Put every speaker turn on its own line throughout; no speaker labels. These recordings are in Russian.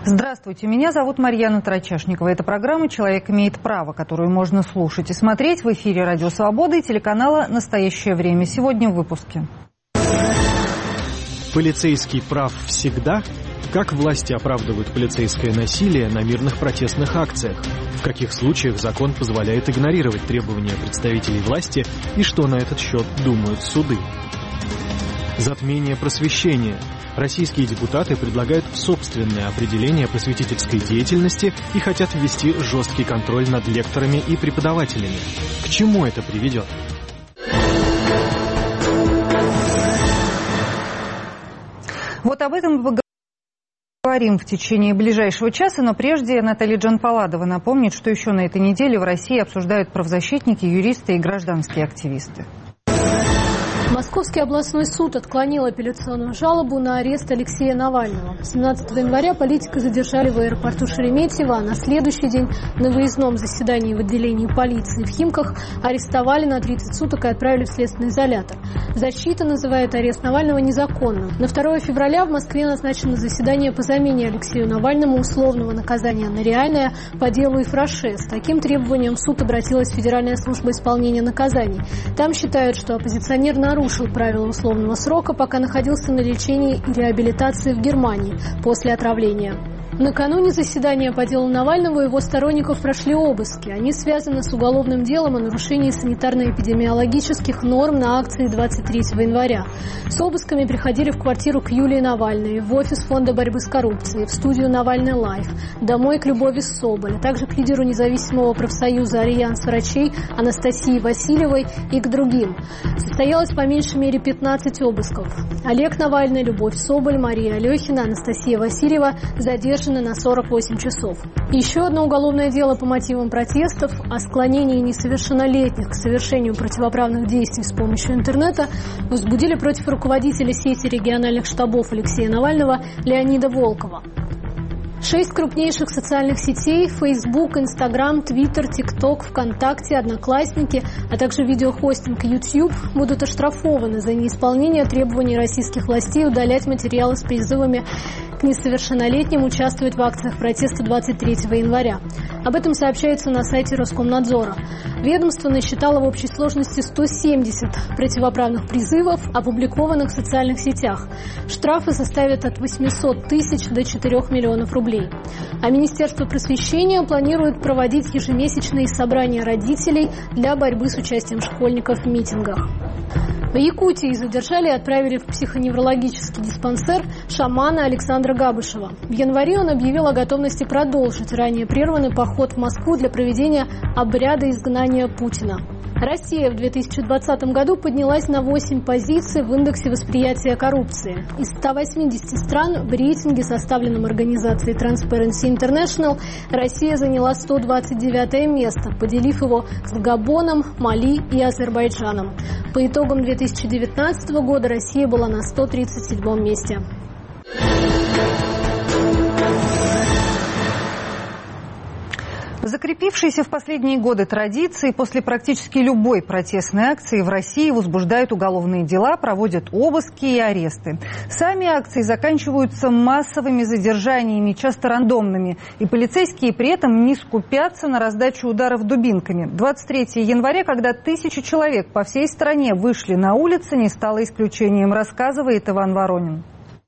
Здравствуйте, меня зовут Марьяна Тарачешникова. Это программа «Человек имеет право», которую можно слушать и смотреть в эфире «Радио Свобода» и телеканала «Настоящее время». Сегодня в выпуске.
Полицейский прав всегда? Как власти оправдывают полицейское насилие на мирных протестных акциях? В каких случаях закон позволяет игнорировать требования представителей власти и что на этот счет думают суды? Затмение просвещения. Российские депутаты предлагают собственное определение просветительской деятельности и хотят ввести жесткий контроль над лекторами и преподавателями. К чему это приведет?
Вот об этом мы поговорим в течение ближайшего часа, но прежде Наталья Джанпаладова напомнит, что еще на этой неделе в России обсуждают правозащитники, юристы и гражданские активисты.
Московский областной суд отклонил апелляционную жалобу на арест Алексея Навального. 17 января политика задержали в аэропорту Шереметьево, а на следующий день на выездном заседании в отделении полиции в Химках арестовали на 30 суток и отправили в следственный изолятор. Защита называет арест Навального незаконным. На 2 февраля в Москве назначено заседание по замене Алексею Навальному условного наказания на реальное по делу Ифраше. С таким требованием в суд обратилась Федеральная служба исполнения наказаний. Там считают, что оппозиционер нарушил правила условного срока, пока находился на лечении и реабилитации в Германии после отравления. Накануне заседания по делу Навального его сторонников прошли обыски. Они связаны с уголовным делом о нарушении санитарно-эпидемиологических норм на акции 23 января. С обысками приходили в квартиру к Юлии Навальной, в офис Фонда борьбы с коррупцией, в студию «Навальный Лайф», домой к Любови Соболь, а также к лидеру независимого профсоюза «Альянс врачей» Анастасии Васильевой и к другим. Состоялось по меньшей мере 15 обысков. Олег Навальный, Любовь Соболь, Мария Алехина, Анастасия Васильева задержаны на 48 часов. Еще одно уголовное дело по мотивам протестов о склонении несовершеннолетних к совершению противоправных действий с помощью интернета возбудили против руководителя сети региональных штабов Алексея Навального Леонида Волкова. 6 крупнейших социальных сетей – Facebook, Instagram, Twitter, TikTok, ВКонтакте, Одноклассники, а также видеохостинг YouTube – будут оштрафованы за неисполнение требований российских властей удалять материалы с призывами к несовершеннолетним участвовать в акциях протеста 23 января. Об этом сообщается на сайте Роскомнадзора. Ведомство насчитало в общей сложности 170 противоправных призывов, опубликованных в социальных сетях. Штрафы составят от 800 тысяч до 4 миллионов рублей. А Министерство просвещения планирует проводить ежемесячные собрания родителей для борьбы с участием школьников в митингах. В Якутии задержали и отправили в психоневрологический диспансер шамана Александра Габышева. В январе он объявил о готовности продолжить ранее прерванный поход в Москву для проведения обряда изгнания Путина. Россия в 2020 году поднялась на 8 позиций в индексе восприятия коррупции. Из 180 стран в рейтинге, составленном организацией Transparency International, Россия заняла 129 место, поделив его с Габоном, Мали и Азербайджаном. По итогам 2019 года Россия была на 137 месте.
Закрепившиеся в последние годы традиции после практически любой протестной акции в России возбуждают уголовные дела, проводят обыски и аресты. Сами акции заканчиваются массовыми задержаниями, часто рандомными, и полицейские при этом не скупятся на раздачу ударов дубинками. 23 января, когда тысячи человек по всей стране вышли на улицы, не стало исключением, рассказывает Иван Воронин.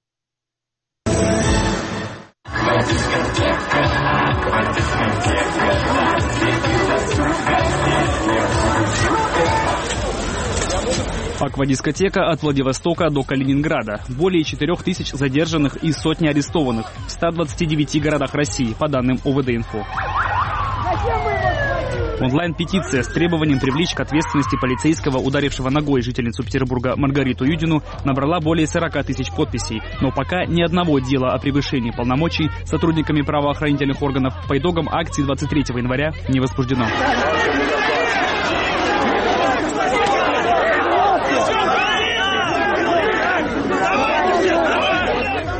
Аквадискотека от Владивостока до Калининграда. Более 4000 задержанных и сотни арестованных в 129 городах России, по данным ОВД-Инфо. Онлайн-петиция с требованием привлечь к ответственности полицейского, ударившего ногой жительницу Петербурга Маргариту Юдину, набрала более 40 тысяч подписей. Но пока ни одного дела о превышении полномочий сотрудниками правоохранительных органов по итогам акции 23 января не возбуждено.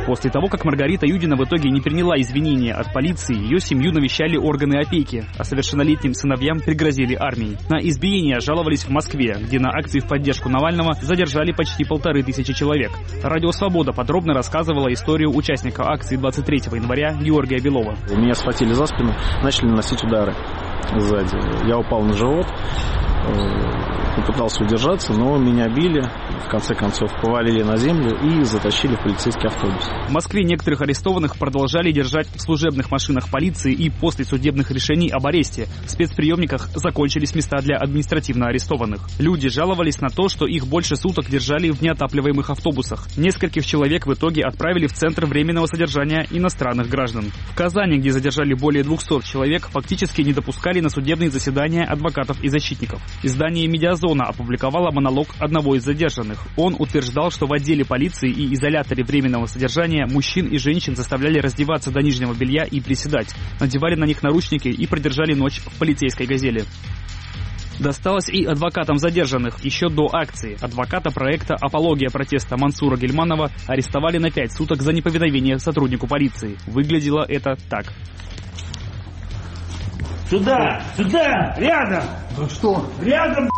После того, как Маргарита Юдина в итоге не приняла извинения от полиции, ее семью навещали органы опеки, а совершеннолетним сыновьям пригрозили армией. На избиения жаловались в Москве, где на акции в поддержку Навального задержали почти 1500 человек. Радио «Свобода» подробно рассказывала историю участника акции 23 января Георгия Белова.
Меня схватили за спину, начали наносить удары сзади. Я упал на живот, попытался удержаться, но меня били, в конце концов повалили на землю и затащили в полицейский автобус.
В Москве некоторых арестованных продолжали держать в служебных машинах полиции и после судебных решений об аресте. В спецприемниках закончились места для административно арестованных. Люди жаловались на то, что их больше суток держали в неотапливаемых автобусах. Нескольких человек в итоге отправили в Центр временного содержания иностранных граждан. В Казани, где задержали более 200 человек, фактически не допускали на судебные заседания адвокатов и защитников. Издание «Медиазона» опубликовало монолог одного из задержанных. Он утверждал, что в отделе полиции и изоляторе временного содержания мужчин и женщин заставляли раздеваться до нижнего белья и приседать, надевали на них наручники и продержали ночь в полицейской «Газели». Досталось и адвокатам задержанных еще до акции. Адвоката проекта «Апология протеста» Мансура Гельманова арестовали на 5 суток за неповиновение сотруднику полиции. Выглядело это так.
Сюда! Сюда! Рядом!
Ну что?
Рядом!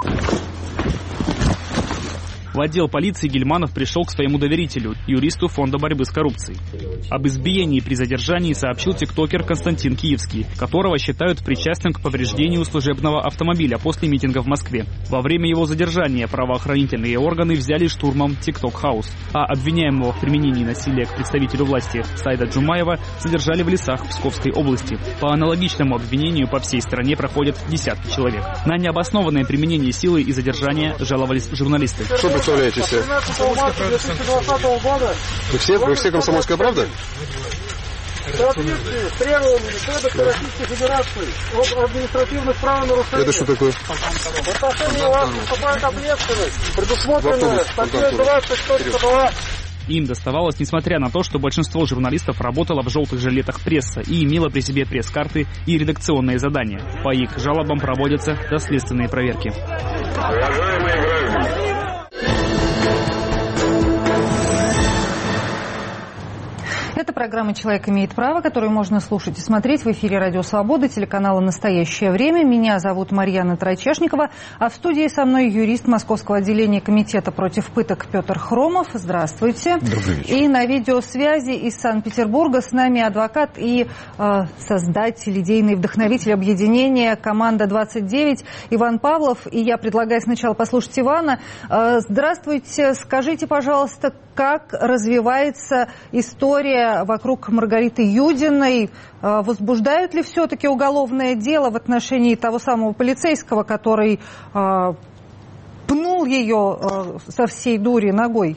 В отдел полиции Гельманов пришел к своему доверителю, юристу Фонда борьбы с коррупцией. Об избиении при задержании сообщил тиктокер Константин Киевский, которого считают причастным к повреждению служебного автомобиля после митинга в Москве. Во время его задержания правоохранительные органы взяли штурмом TikTok House, а обвиняемого в применении насилия к представителю власти Саида Джумаева задержали в лесах Псковской области. По аналогичному обвинению по всей стране проходят десятки человек. На необоснованное применение силы и задержания жаловались журналисты.
Что представляете себе? Вы все «Комсомольская правда»?
С требованиями Кодекса Российской Федерации об административных правонарушениях.
Это что такое?
В отношении вас наступает ответственность, предусмотренная статьей 20.2.
Им доставалось, несмотря на то, что большинство журналистов работало в желтых жилетах пресса и имело при себе пресс-карты и редакционные задания. По их жалобам проводятся доследственные проверки.
Уважаемые граждане,
Это программа «Человек имеет право», которую можно слушать и смотреть в эфире «Радио Свобода», телеканала «Настоящее время». Меня зовут Марьяна Тройчешникова, а в студии со мной юрист Московского отделения Комитета против пыток Петр Хромов. Здравствуйте.
Добрый вечер.
И на видеосвязи из Санкт-Петербурга с нами адвокат и создатель, идейный вдохновитель объединения «Команда-29» Иван Павлов. И я предлагаю сначала послушать Ивана. Здравствуйте. Скажите, пожалуйста, как развивается история вокруг Маргариты Юдиной? Возбуждают ли все-таки уголовное дело в отношении того самого полицейского, который пнул ее со всей дури ногой?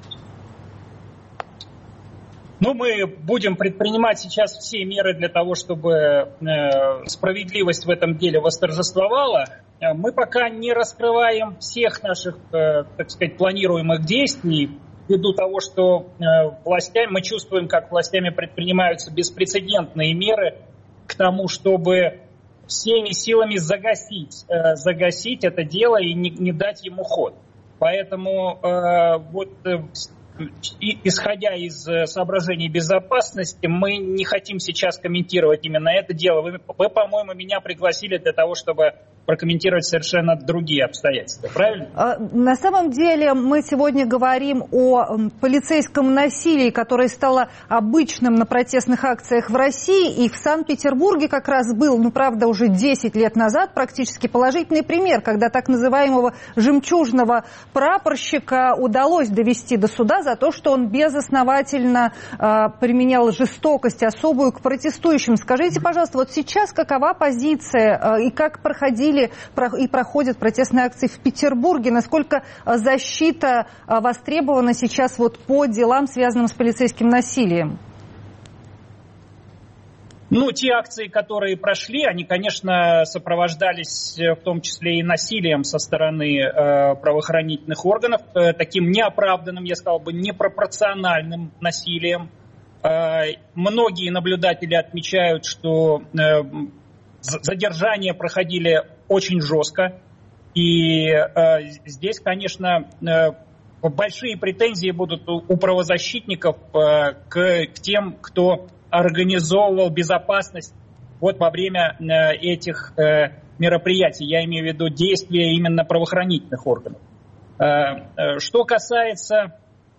Ну, мы будем предпринимать сейчас все меры для того, чтобы справедливость в этом деле восторжествовала. Мы пока не раскрываем всех наших, так сказать, планируемых действий, ввиду того, что властями, мы чувствуем, как властями предпринимаются беспрецедентные меры к тому, чтобы всеми силами загасить это дело и не дать ему ход. Поэтому исходя из соображений безопасности, мы не хотим сейчас комментировать именно это дело. Вы, по-моему, меня пригласили для того, чтобы прокомментировать совершенно другие обстоятельства, правильно?
На самом деле мы сегодня говорим о полицейском насилии, которое стало обычным на протестных акциях в России. И в Санкт-Петербурге как раз был, правда, уже 10 лет назад практически положительный пример, когда так называемого жемчужного прапорщика удалось довести до суда за то, что он безосновательно применял жестокость особую к протестующим. Скажите, пожалуйста, вот сейчас какова позиция и как проходили и проходят протестные акции в Петербурге? Насколько защита востребована сейчас по делам, связанным с полицейским насилием?
Те акции, которые прошли, они, конечно, сопровождались в том числе и насилием со стороны правоохранительных органов, таким неоправданным, я сказал бы, непропорциональным насилием. Многие наблюдатели отмечают, что задержания проходили очень жестко. И здесь, конечно, большие претензии будут у правозащитников к тем, кто организовывал безопасность вот во время этих мероприятий. Я имею в виду действия именно правоохранительных органов. Что касается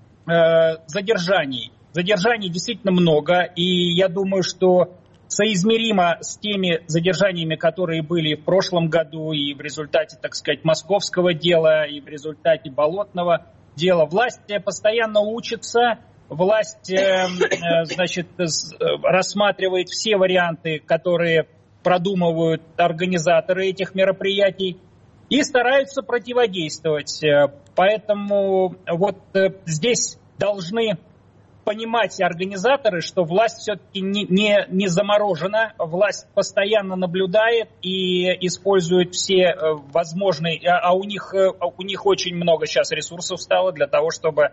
задержаний. Задержаний действительно много, и я думаю, что соизмеримо с теми задержаниями, которые были в прошлом году и в результате, так сказать, московского дела, и в результате болотного дела. Власть постоянно учится, власть, значит, рассматривает все варианты, которые продумывают организаторы этих мероприятий, и стараются противодействовать. Поэтому вот здесь должны понимать организаторы, что власть все-таки не заморожена, власть постоянно наблюдает и использует все возможные, а у них очень много сейчас ресурсов стало для того, чтобы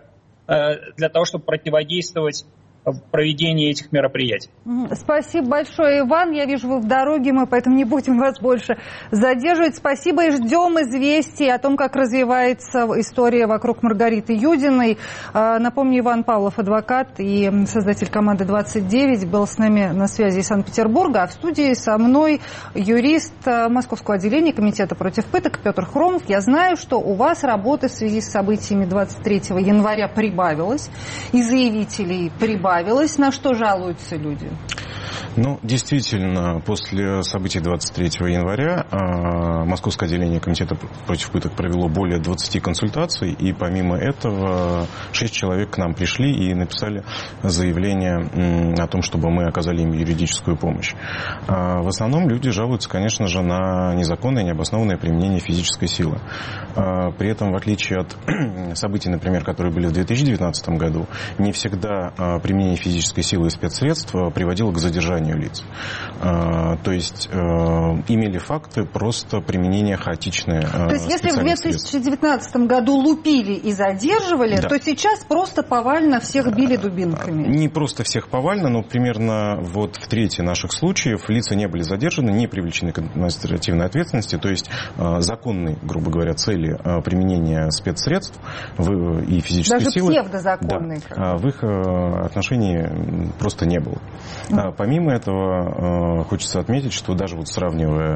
противодействовать в проведении этих мероприятий.
Спасибо большое, Иван. Я вижу, вы в дороге, мы поэтому не будем вас больше задерживать. Спасибо и ждем известий о том, как развивается история вокруг Маргариты Юдиной. Напомню, Иван Павлов, адвокат и создатель команды 29, был с нами на связи из Санкт-Петербурга, а в студии со мной юрист Московского отделения Комитета против пыток Петр Хромов. Я знаю, что у вас работы в связи с событиями 23 января прибавилось, и заявителей прибавилось. На что жалуются люди?
Ну, действительно, после событий 23 января Московское отделение Комитета против пыток провело более 20 консультаций, и помимо этого 6 человек к нам пришли и написали заявление о том, чтобы мы оказали им юридическую помощь. В основном люди жалуются, конечно же, на незаконное, необоснованное применение физической силы. При этом, в отличие от событий, например, которые были в 2019 году, не всегда применение физической силы и спецсредств приводило к задержанию лиц. То есть имели факты просто применения хаотичное.
То есть если в 2019 году лупили и задерживали, да, то сейчас просто повально всех били дубинками?
Не просто всех повально, но примерно вот в трети наших случаев лица не были задержаны, не привлечены к административной ответственности, то есть законные, грубо говоря, цели применения спецсредств и физической
даже
силы.
Даже псевдозаконные.
Да, в их отношении просто не было. Помимо этого, хочется отметить, что даже вот сравнивая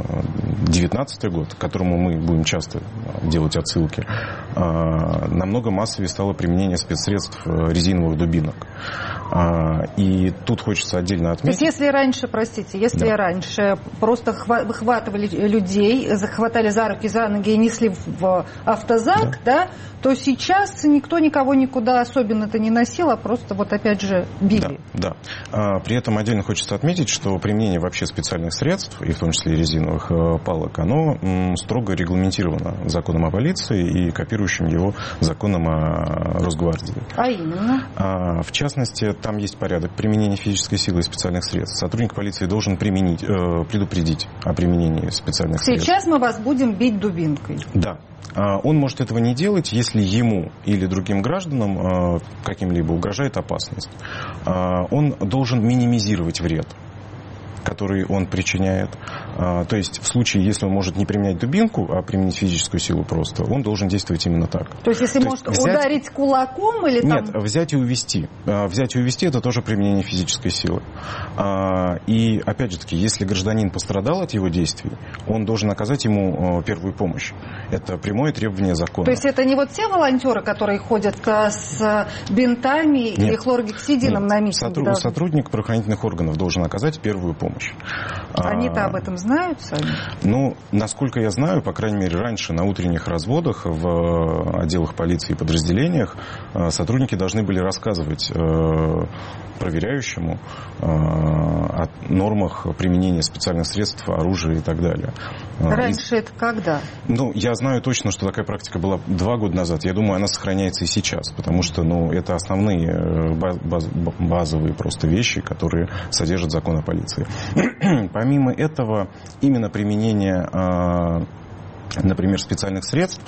2019 год, к которому мы будем часто делать отсылки, намного массовее стало применение спецсредств резиновых дубинок. И тут хочется отдельно отметить...
То есть если раньше, простите, раньше просто выхватывали людей, захватали за руки, за ноги и несли в автозак, да, то сейчас никто никого никуда особенно-то не носил, а просто вот опять же били.
Да. При этом отдельно хочется отметить, что применение вообще специальных средств, и в том числе резиновых палок, оно строго регламентировано законом о полиции и копирующим его законом о Росгвардии.
А именно?
В частности, там есть порядок применения физической силы и специальных средств. Сотрудник полиции должен предупредить о применении специальных средств.
Сейчас мы вас будем бить дубинкой.
Да. Он может этого не делать, если ему или другим гражданам каким-либо угрожает опасность. Он должен минимизировать вред, который он причиняет. То есть в случае, если он может не применять дубинку, а применить физическую силу просто, он должен действовать именно так.
То есть если может ударить кулаком или там...
Нет, взять и увести. Взять и увести — это тоже применение физической силы. И опять же таки, если гражданин пострадал от его действий, он должен оказать ему первую помощь. Это прямое требование закона.
То есть это не вот те волонтеры, которые ходят с бинтами или хлоргексидином на митинге?
Сотрудник правоохранительных органов должен оказать первую помощь.
Они-то об этом знают сами?
Ну, насколько я знаю, по крайней мере, раньше на утренних разводах в отделах полиции и подразделениях сотрудники должны были рассказывать проверяющему о нормах применения специальных средств, оружия и так далее.
Раньше это когда?
Ну, я знаю точно, что такая практика была 2 года назад. Я думаю, она сохраняется и сейчас, потому что, это основные базовые просто вещи, которые содержит закон о полиции. Помимо этого, именно применение, например, специальных средств,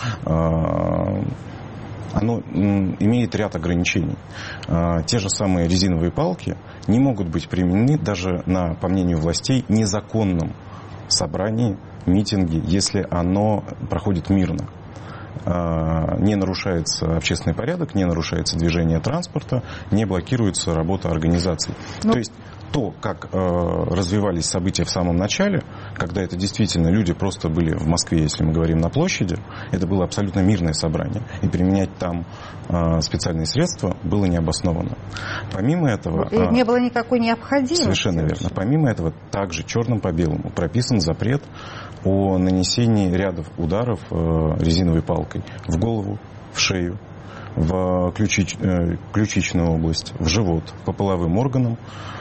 оно имеет ряд ограничений. Те же самые резиновые палки не могут быть применены даже на, по мнению властей, незаконном собрании, митинге, если оно проходит мирно. не нарушается общественный порядок, не нарушается движение транспорта, не блокируется работа организаций. То есть то, как развивались события в самом начале, когда это действительно люди просто были в Москве, если мы говорим на площади, это было абсолютно мирное собрание. И применять там специальные средства было необоснованно. Помимо этого...
И не было никакой необходимости.
Совершенно верно. Помимо этого, также черным по белому прописан запрет о нанесении рядов ударов резиновой палкой в голову, в шею, в ключичную область, в живот, по половым органам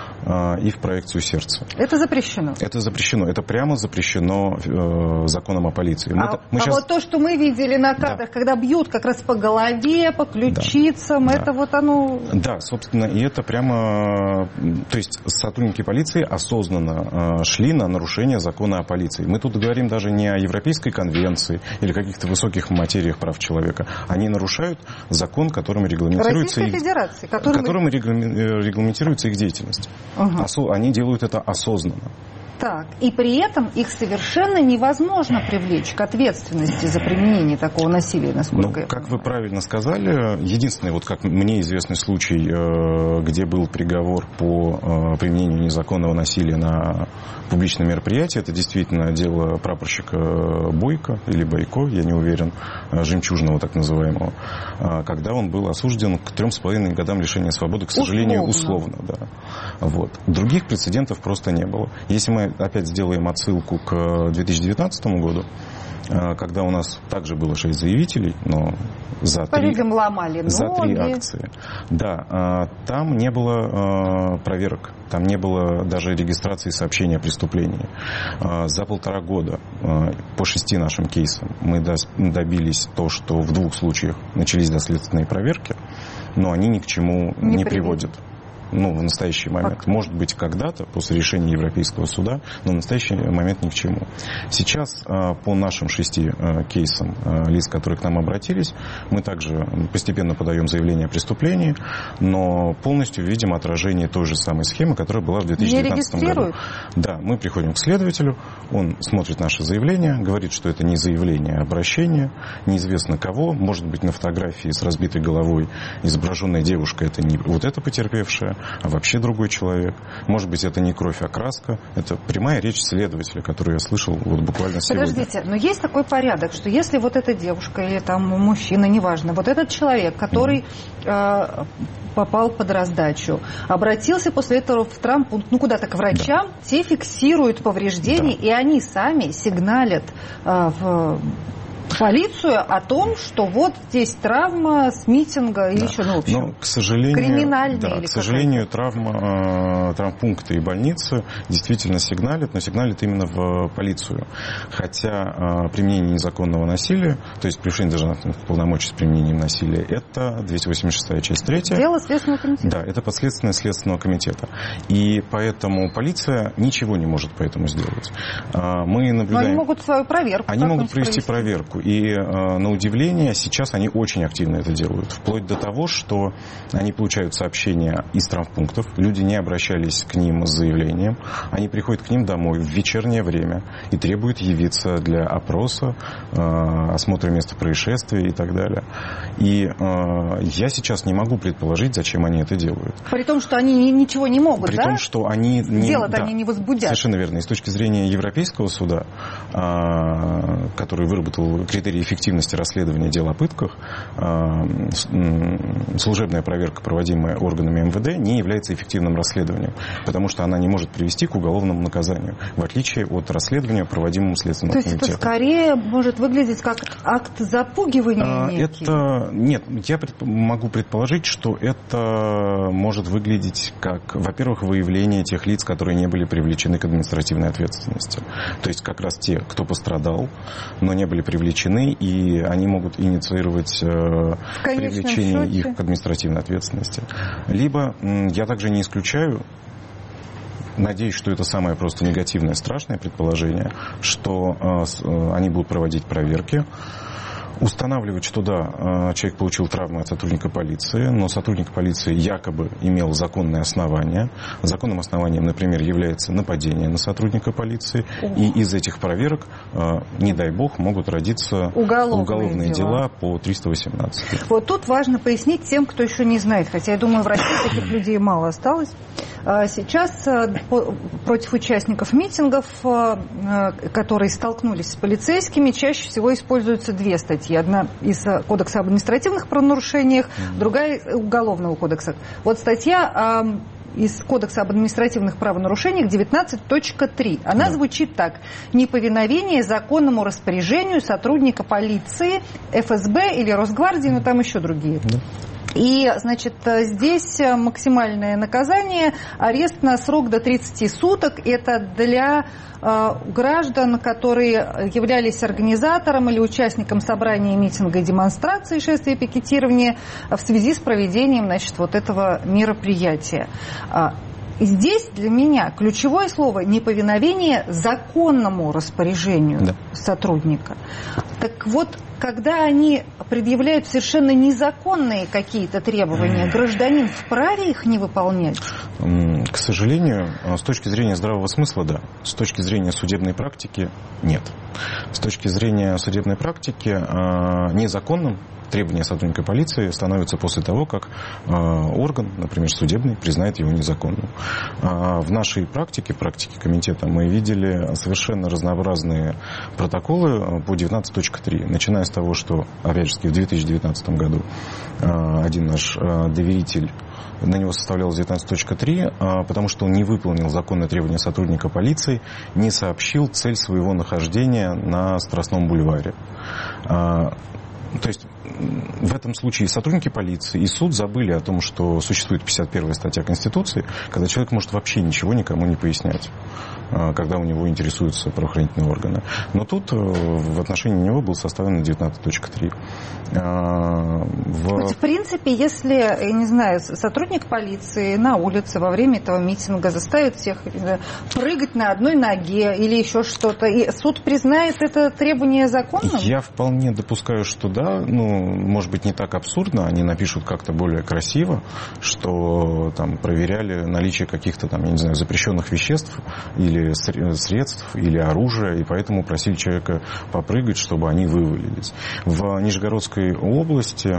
и в проекцию сердца.
Это запрещено? Это
запрещено. Это прямо запрещено законом о полиции.
Вот то, что мы видели на кадрах, когда бьют как раз по голове, по ключицам, это вот оно...
Да, собственно, и это прямо... То есть сотрудники полиции осознанно шли на нарушение закона о полиции. Мы тут говорим даже не о Европейской конвенции или каких-то высоких материях прав человека. Они нарушают закон, которым регламентируется...
Российской Федерации.
Которым регламентируется их деятельность. Они делают это осознанно.
Так, и при этом их совершенно невозможно привлечь к ответственности за применение такого насилия, насколько я понимаю.
Как вы правильно сказали, единственный, вот как мне известный случай, где был приговор по применению незаконного насилия на публичном мероприятии, это действительно дело прапорщика Бойко или Бойко, я не уверен, Жемчужного так называемого, когда он был осужден к 3,5 годам лишения свободы, к сожалению, условно. Да. Вот. Других прецедентов просто не было. Если мы опять сделаем отсылку к 2019 году, когда у нас также было 6 заявителей, но за 3 акции. Да, там не было проверок, там не было даже регистрации сообщения о преступлении. За 1,5 года по 6 нашим кейсам мы добились то, что в 2 случаях начались доследственные проверки, но они ни к чему не приводят. В настоящий момент. Может быть, когда-то, после решения Европейского суда, но в настоящий момент ни к чему. Сейчас по нашим 6 кейсам лиц, которые к нам обратились, мы также постепенно подаем заявление о преступлении, но полностью видим отражение той же самой схемы, которая была в 2019 году. Да, мы приходим к следователю, он смотрит наше заявление, говорит, что это не заявление, а обращение, неизвестно кого, может быть, на фотографии с разбитой головой изображенная девушка, это не вот эта потерпевшая, а вообще другой человек. Может быть, это не кровь, а краска. Это прямая речь следователя, которую я слышал вот буквально сегодня.
Подождите, но есть такой порядок, что если вот эта девушка или там мужчина, неважно, вот этот человек, который попал под раздачу, обратился после этого в травмпункт, куда-то к врачам, те фиксируют повреждения, и они сами сигналят в полицию о том, что вот здесь травма с митинга или еще, в общем,
но, к сожалению,
криминальная.
К сожалению, травмпункты и больницы действительно сигналят, но сигналят именно в полицию. Хотя применение незаконного насилия, то есть превышение должностных полномочий с применением насилия, это 286 часть 3.
Дело Следственного комитета.
Да, это подследственное Следственного комитета. И поэтому полиция ничего не может по этому сделать. Мы наблюдаем...
Но они могут свою проверку.
Они могут провести проверку. И, на удивление, сейчас они очень активно это делают. Вплоть до того, что они получают сообщения из травмпунктов, люди не обращались к ним с заявлением, они приходят к ним домой в вечернее время и требуют явиться для опроса, осмотра места происшествия и так далее. И я сейчас не могу предположить, зачем они это делают.
При том, что они ничего не могут,
При том, что они...
Дело-то они не возбудят.
Совершенно верно. И с точки зрения Европейского суда, который выработал критерии эффективности расследования дел о пытках, служебная проверка, проводимая органами МВД, не является эффективным расследованием, потому что она не может привести к уголовному наказанию, в отличие от расследования, проводимого Следственным комитетом.
То есть это скорее может выглядеть как акт запугивания некий?
Нет, я могу предположить, что это может выглядеть как, во-первых, выявление тех лиц, которые не были привлечены к административной ответственности. То есть как раз те, кто пострадал, но не были привлечены, и они могут инициировать привлечение их к административной ответственности. Либо я также не исключаю, надеюсь, что это самое просто негативное, страшное предположение, что они будут проводить проверки, Устанавливать, что да, человек получил травму от сотрудника полиции, но сотрудник полиции якобы имел законное основание. Законным основанием, например, является нападение на сотрудника полиции. И из этих проверок, не дай бог, могут родиться уголовные дела по 318.
Вот тут важно пояснить тем, кто еще не знает, хотя я думаю, в России таких людей мало осталось. Сейчас против участников митингов, которые столкнулись с полицейскими, чаще всего используются две статьи. Одна из Кодекса об административных правонарушениях, другая из Уголовного кодекса. Вот статья из Кодекса об административных правонарушениях 19.3. Она звучит так. Неповиновение законному распоряжению сотрудника полиции, ФСБ или Росгвардии, но там еще другие. И, значит, здесь максимальное наказание, арест на срок до 30 суток. Это для граждан, которые являлись организатором или участником собрания, митинга и демонстрации, шествия, пикетирования в связи с проведением, значит, вот этого мероприятия. Здесь для меня ключевое слово – неповиновение законному распоряжению сотрудника. Так вот, когда они предъявляют совершенно незаконные какие-то требования, гражданин вправе их не выполнять?
К сожалению, с точки зрения здравого смысла, да. С точки зрения судебной практики, нет. С точки зрения судебной практики, незаконным требования сотрудника полиции становятся после того, как орган, например, судебный, признает его незаконным. В нашей практике комитета, мы видели совершенно разнообразные протоколы по 19.3, начиная с того, что, опять же, в 2019 году один наш доверитель, на него составлялось 19.3, потому что он не выполнил законное требование сотрудника полиции, не сообщил цель своего нахождения на Страстном бульваре. То есть в этом случае сотрудники полиции и суд забыли о том, что существует 51-я статья Конституции, когда человек может вообще ничего никому не пояснять, когда у него интересуются правоохранительные органы. Но тут в отношении него был составлен 19.3.
В принципе, если, я не знаю, сотрудник полиции на улице во время этого митинга заставит всех прыгать на одной ноге или еще что-то, и суд признает это требование законным?
Я вполне допускаю, что да. Может быть, не так абсурдно. Они напишут как-то более красиво, что там проверяли наличие каких-то там, я не знаю, запрещенных веществ или средств, или оружия, и поэтому просили человека попрыгать, чтобы они вывалились. В Нижегородской области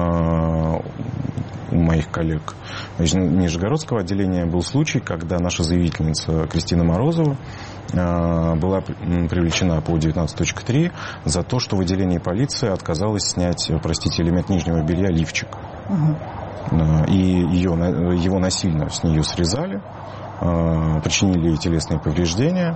у моих коллег Нижегородского отделения был случай, когда наша заявительница Кристина Морозова была привлечена по 19.3 за то, что в отделении полиции отказалась снять, простите, элемент нижнего белья лифчик. И его насильно с нее срезали, причинили ей телесные повреждения.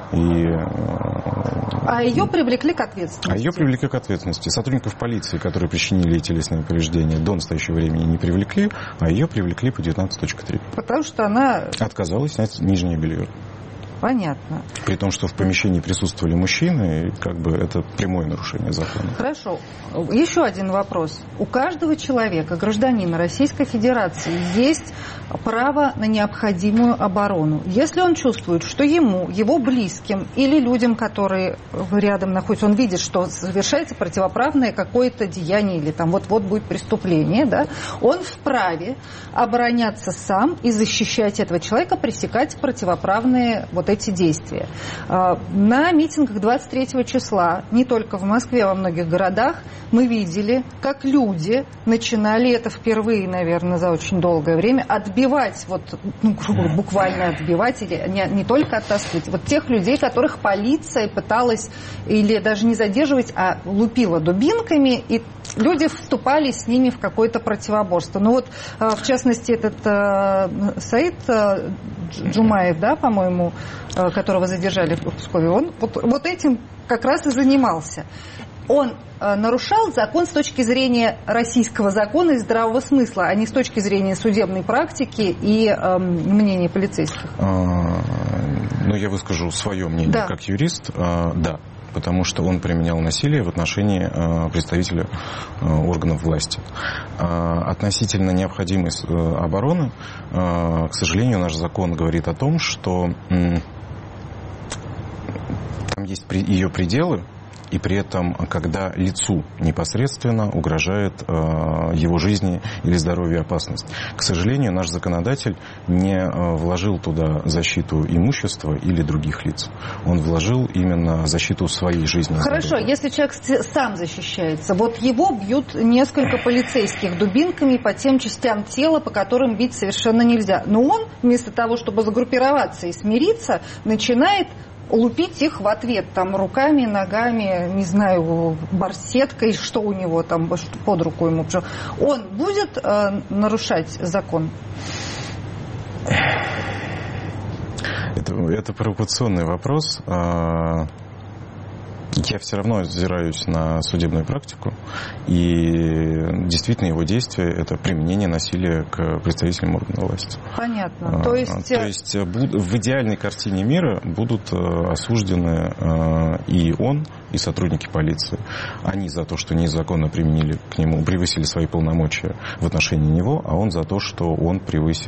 А ее привлекли к ответственности?
А ее привлекли к ответственности. Сотрудников полиции, которые причинили ей телесные повреждения, до настоящего времени не привлекли, а ее привлекли по 19.3.
Потому что она
отказалась снять нижнее белье.
Понятно.
При том, что в помещении присутствовали мужчины, и это прямое нарушение закона.
Хорошо. Еще один вопрос. У каждого человека, гражданина Российской Федерации, есть право на необходимую оборону. Если он чувствует, что ему, его близким или людям, которые рядом находятся, он видит, что совершается противоправное какое-то деяние или там вот-вот будет преступление, да, он вправе обороняться сам и защищать этого человека, пресекать противоправные вот эти действия. На митингах 23 числа, не только в Москве, а во многих городах, мы видели, как люди начинали, это впервые, наверное, за очень долгое время, отбивать, буквально отбивать, или не только оттаскивать, вот тех людей, которых полиция пыталась или даже не задерживать, а лупила дубинками, и люди вступали с ними в какое-то противоборство. В частности, этот Саид Джумаев, да, по-моему, которого задержали в Пскове, он вот этим как раз и занимался. Он нарушал закон с точки зрения российского закона и здравого смысла, а не с точки зрения судебной практики и мнения полицейских.
Я выскажу свое мнение как юрист. Да. Потому что он применял насилие в отношении представителя органов власти. Относительно необходимости обороны, к сожалению, наш закон говорит о том, что там есть ее пределы, и при этом, когда лицу непосредственно угрожает его жизни или здоровью опасность. К сожалению, наш законодатель не вложил туда защиту имущества или других лиц. Он вложил именно защиту своей жизни.
Хорошо, если человек сам защищается, вот его бьют несколько полицейских дубинками по тем частям тела, по которым бить совершенно нельзя. Но он, вместо того, чтобы загруппироваться и смириться, начинает лупить их в ответ, там, руками, ногами, не знаю, барсеткой, что у него там под руку ему. Он будет нарушать закон?
Это провокационный вопрос. Я все равно озираюсь на судебную практику, и действительно его действие – это применение насилия к представителям органов власти.
Понятно.
То есть в идеальной картине мира будут осуждены и он, и сотрудники полиции. Они за то, что незаконно применили к нему, превысили свои полномочия в отношении него, а он за то, что он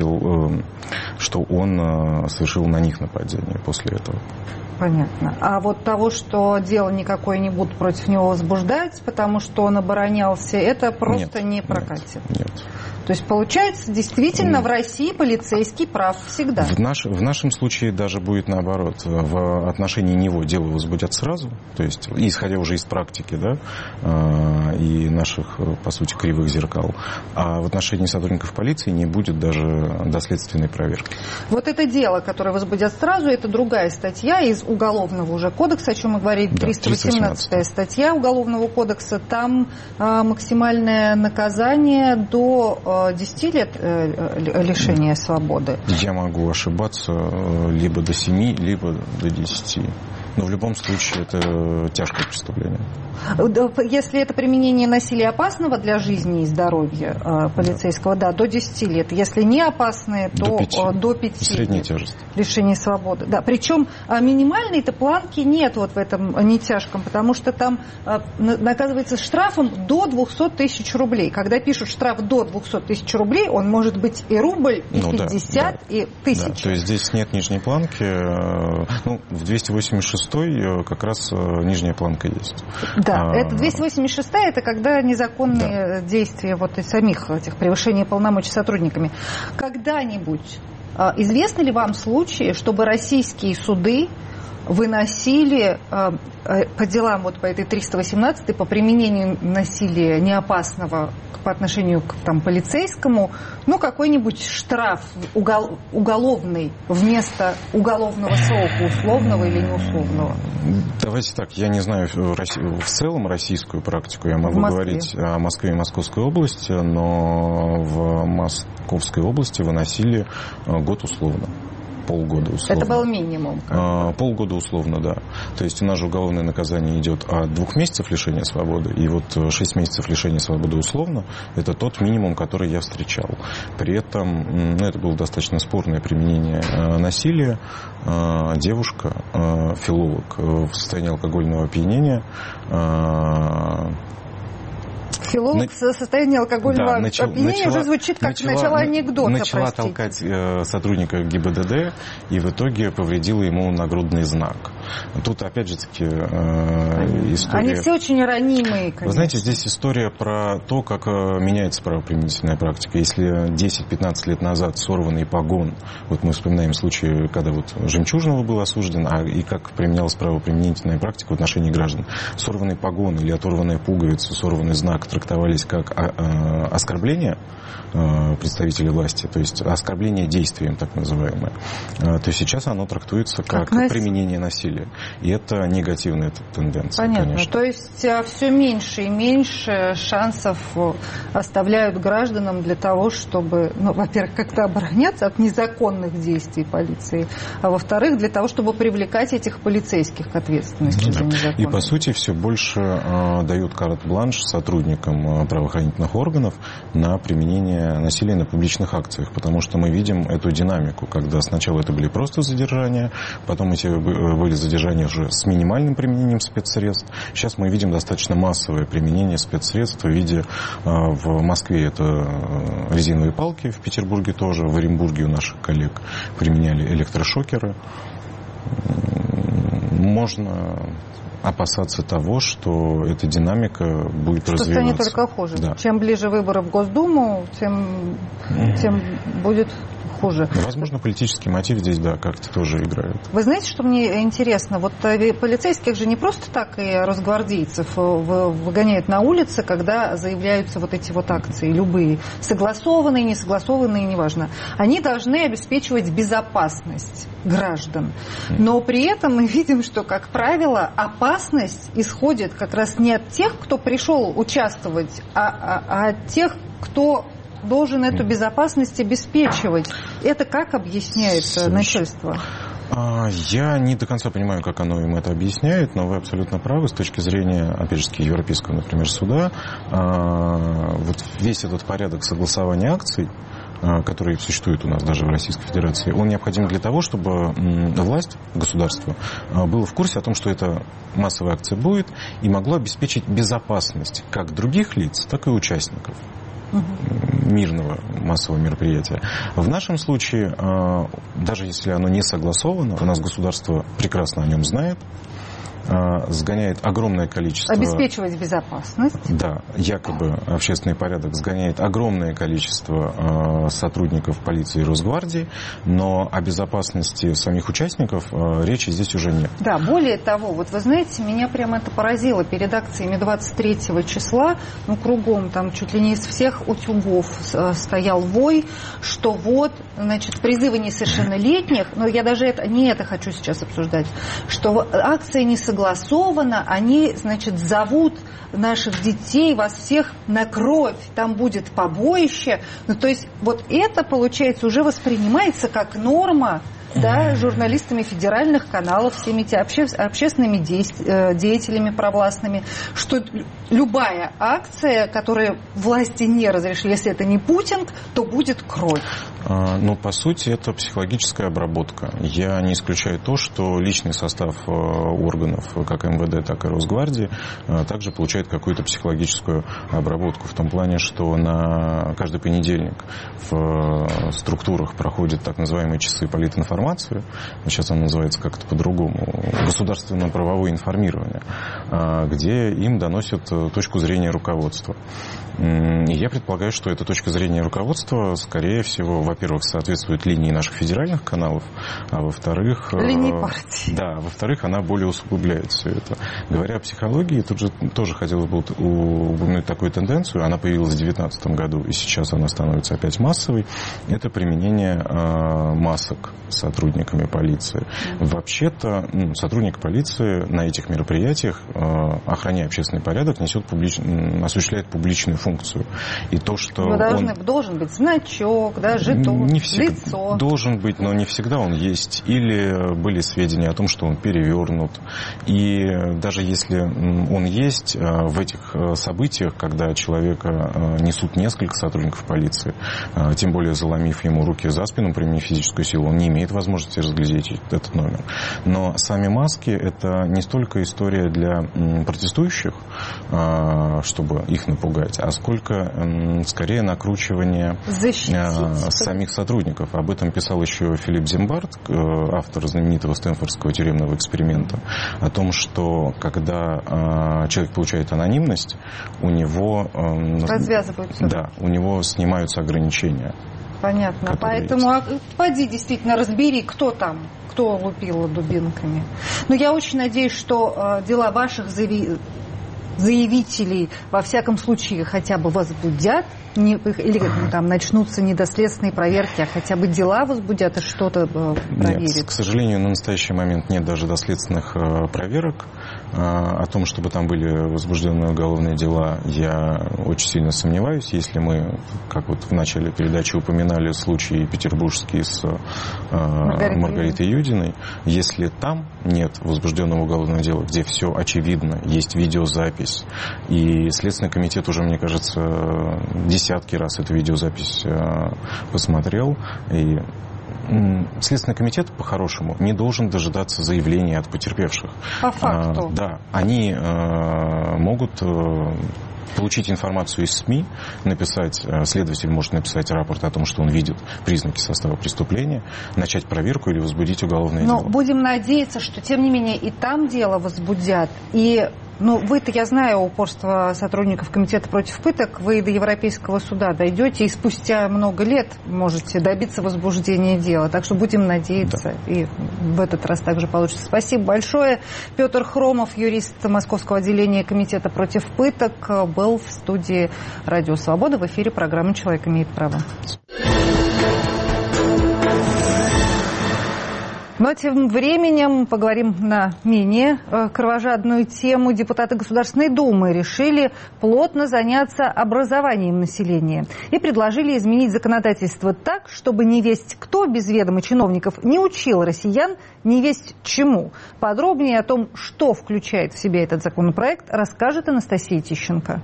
совершил на них нападение после этого.
Понятно. А вот того, что дело никакое не будут против него возбуждать, потому что он оборонялся, это просто не прокатит?
Нет.
То есть, получается, действительно, в России полицейский прав всегда?
В нашем случае даже будет наоборот. В отношении него дело возбудят сразу, то есть, исходя уже из практики, да, и наших, по сути, кривых зеркал. А в отношении сотрудников полиции не будет даже доследственной проверки.
Вот это дело, которое возбудят сразу, это другая статья из Уголовного уже кодекса, о чем мы говорили, 318-я статья Уголовного кодекса. Там максимальное наказание до 10 лет лишения свободы.
Я могу ошибаться либо до 7, либо до 10. Но в любом случае это тяжкое преступление.
Если это применение насилия опасного для жизни и здоровья полицейского, да, до 10 лет. Если не опасное, то до 5
Средняя тяжесть.
Лишения свободы. Да. Причем минимальной-то планки нет вот в этом нетяжком, потому что там наказывается штрафом до 200 тысяч рублей. Когда пишут штраф до 200 тысяч рублей, он может быть и рубль, и 50, и 1000.
Да, то есть здесь нет нижней планки. В 286 как раз нижняя планка есть.
Да, это 286-я, это когда незаконные действия вот и самих этих превышения полномочий сотрудниками. Когда-нибудь известны ли вам случаи, чтобы российские суды выносили по делам вот по этой 318 по применению насилия неопасного по отношению к полицейскому, какой-нибудь штраф уголовный вместо уголовного срока, условного или неусловного?
Давайте так, я не знаю в целом российскую практику, я могу говорить о Москве и Московской области, но в Московской области выносили год условно. Полгода условно.
Это был минимум?
Полгода условно, да. То есть у нас же уголовное наказание идет от 2 месяцев лишения свободы, и вот 6 месяцев лишения свободы условно – это тот минимум, который я встречал. При этом это было достаточно спорное применение насилия. Девушка, филолог, в состоянии алкогольного опьянения.
Филолог в состоянии алкогольного опьянения уже звучит как начало анекдота.
Начала толкать сотрудника ГИБДД и в итоге повредила ему нагрудный знак. Тут опять же таки история...
Они все очень ранимые, конечно.
Вы знаете, здесь история про то, как меняется правоприменительная практика. Если 10-15 лет назад сорванный погон, вот мы вспоминаем случай, когда вот Жемчужного был осужден, и как применялась правоприменительная практика в отношении граждан. Сорванный погон или оторванная пуговица, сорванный знак трактовались как оскорбление представителей власти, то есть оскорбление действием, так называемое, то сейчас оно трактуется как применение насилия. И это негативная тенденция.
Понятно.
Конечно.
То есть все меньше и меньше шансов оставляют гражданам для того, чтобы, во-первых, как-то обороняться от незаконных действий полиции, а во-вторых, для того, чтобы привлекать этих полицейских к ответственности за незаконные.
И, по сути, все больше дают карт-бланш сотрудникам правоохранительных органов на применение насилия на публичных акциях, потому что мы видим эту динамику, когда сначала это были просто задержания, потом эти были задержания уже с минимальным применением спецсредств. Сейчас мы видим достаточно массовое применение спецсредств в виде в Москве это резиновые палки, в Петербурге тоже, в Оренбурге у наших коллег применяли электрошокеры. Можно опасаться того, что эта динамика будет
что
развиваться.
Станет только хуже.
Да.
Чем ближе выборы в Госдуму, тем будет хуже.
Возможно, политический мотив здесь, да, как-то тоже играет.
Вы знаете, что мне интересно? Вот полицейских же не просто так и росгвардейцев выгоняют на улицы, когда заявляются вот эти вот акции, любые, согласованные, несогласованные, неважно. Они должны обеспечивать безопасность граждан. Но при этом мы видим, что, как правило, опасность исходит как раз не от тех, кто пришел участвовать, а от тех, кто должен эту безопасность обеспечивать. Это как объясняет начальство?
Я не до конца понимаю, как оно им это объясняет, но вы абсолютно правы. С точки зрения, опять же, европейского, например, суда, вот весь этот порядок согласования акций, который существует у нас даже в Российской Федерации, он необходим для того, чтобы власть, государство, было в курсе о том, что эта массовая акция будет, и могло обеспечить безопасность как других лиц, так и участников мирного массового мероприятия. В нашем случае, даже если оно не согласовано, у нас государство прекрасно о нем знает, сгоняет огромное количество...
Обеспечивать безопасность.
Да, якобы общественный порядок сгоняет огромное количество сотрудников полиции и Росгвардии, но о безопасности самих участников речи здесь уже нет.
Да, более того, вот вы знаете, меня прямо это поразило. Перед акциями 23 числа, кругом там чуть ли не из всех утюгов стоял вой, что вот, значит, призывы несовершеннолетних, но я даже не это хочу сейчас обсуждать, что акция не согласована, они, значит, зовут наших детей, вас всех на кровь, там будет побоище. То есть вот это, получается, уже воспринимается как норма, да, журналистами федеральных каналов, всеми общественными деятелями провластными, что любая акция, которую власти не разрешили, если это не Путин, то будет кровь.
Ну, по сути, это психологическая обработка. Я не исключаю то, что личный состав органов, как МВД, так и Росгвардии, также получает какую-то психологическую обработку. В том плане, что на каждый понедельник в структурах проходят так называемые часы политинформации. Сейчас он называется как-то по-другому. Государственно-правовое информирование, где им доносят точку зрения руководства. И я предполагаю, что эта точка зрения руководства, скорее всего, во-первых, соответствует линии наших федеральных каналов, а во-вторых...
Линии партии.
Да, во-вторых, она более усугубляет все это. Говоря о психологии, тут же тоже хотелось бы упомянуть такую тенденцию. Она появилась в 2019 году, и сейчас она становится опять массовой. Это применение масок сотрудниками полиции. Вообще-то сотрудник полиции на этих мероприятиях, охраняя общественный порядок, осуществляет публичную функцию. И то, что
должен быть значок, да, жетон,
не всегда,
лицо.
Должен быть, но не всегда он есть. Или были сведения о том, что он перевернут. И даже если он есть, в этих событиях, когда человека несут несколько сотрудников полиции, тем более заломив ему руки за спину, применив физическую силу, он не имеет возможности разглядеть этот номер. Но сами маски — это не столько история для протестующих, чтобы их напугать, а сколько скорее накручивание самих сотрудников. Об этом писал еще Филипп Зимбард, автор знаменитого Стэнфордского тюремного эксперимента, о том, что когда человек получает анонимность, у него...
развязываются.
Да, у него снимаются ограничения.
Понятно. Поэтому поди действительно разбери, кто там, кто лупил дубинками. Но я очень надеюсь, что дела ваших заявителей во всяком случае хотя бы возбудят, или там начнутся недоследственные проверки, а хотя бы дела возбудят и что-то проверят.
Нет, к сожалению, на настоящий момент нет даже доследственных проверок. О том, чтобы там были возбуждены уголовные дела, я очень сильно сомневаюсь. Если мы, как вот в начале передачи упоминали случай петербургский с Маргаритой Юдиной, если там нет возбужденного уголовного дела, где все очевидно, есть видеозапись, и Следственный комитет уже, мне кажется, десятки раз эту видеозапись посмотрел, и Следственный комитет, по-хорошему, не должен дожидаться заявления от потерпевших.
По факту.
Да, они могут получить информацию из СМИ, следователь может написать рапорт о том, что он видит признаки состава преступления, начать проверку или возбудить уголовное дело.
Но будем надеяться, что, тем не менее, и там дело возбудят. И, вы-то, я знаю, упорство сотрудников Комитета против пыток, вы до Европейского суда дойдете и спустя много лет можете добиться возбуждения дела. Так что будем надеяться, и в этот раз также получится. Спасибо большое. Петр Хромов, юрист Московского отделения Комитета против пыток, был в студии «Радио Свобода» в эфире программы «Человек имеет право». Но тем временем поговорим на менее кровожадную тему. Депутаты Государственной Думы решили плотно заняться образованием населения и предложили изменить законодательство так, чтобы невесть кто без ведома чиновников не учил россиян невесть чему. Подробнее о том, что включает в себя этот законопроект, расскажет Анастасия Тищенко.